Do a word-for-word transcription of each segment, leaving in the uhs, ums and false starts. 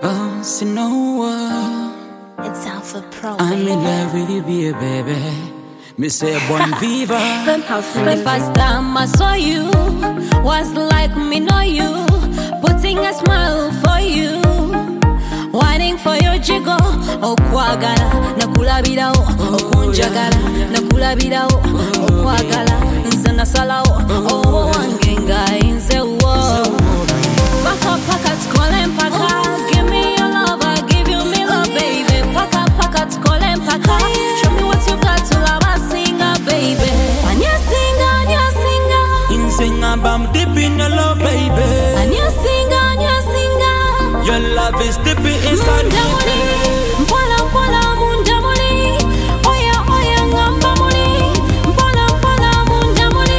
Oh, so no, It's Alpha Pro. I'm in love with you, be a baby. Me say bon viva. The first time I saw you was like me know you, putting a smile for you, waiting for your jigo. Okwagala nakulabirawo, okunjagala nakulabirawo, okwagala nze nasalawo, oh wange nga inze wo. Paka paka tukole mpaka, give me your love, I give you me love, baby. Paka paka tukole mpaka, show me what you got to love, I sing, baby. And you sing, and you sing, In sing I'm deep in your love, baby. and you sing, and you sing. Your love is deep inside Mundamuli, me. mpola mpola mundamuli, oya oya ngamba muli, mpola mpola mundamuli.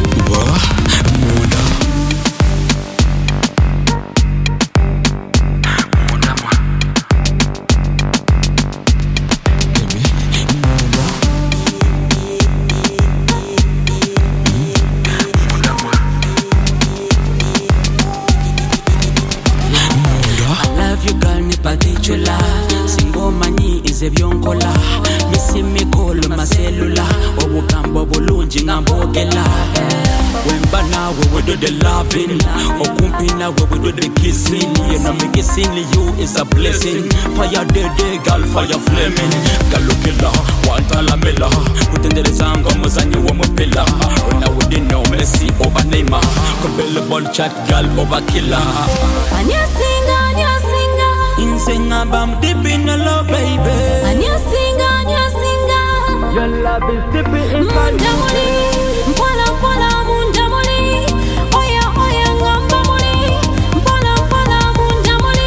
Love you girl ni particular. Singo manyi ize byonkola. Misi mikolo maselula. Obugambo bulungi ngambogela. Wemba nawe we do the loving. Okumpi nawe we do the kissing. You know me kissing you is a blessing. Fire day day girl fire flaming. Galukila wantala mela. Utendele zango muzanyi wo mupila. Runa we know Messi over Neymar. Kubele ball chat girl over killer. And you sing, and you sing, In sing I'm deep in your love, baby. and you sing, and you sing. Your love is deep inside Mundamuli, me. mpola mpola mundamuli, oya oya ngamba muli, mpola mpola mundamuli.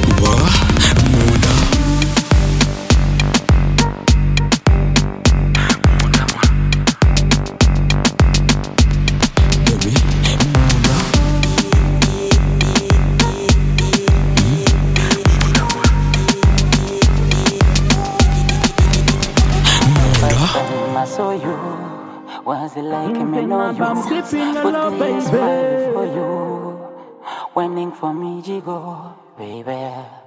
I saw you, was it like me know you? Put this smile for you, waiting for me, Jigo, baby.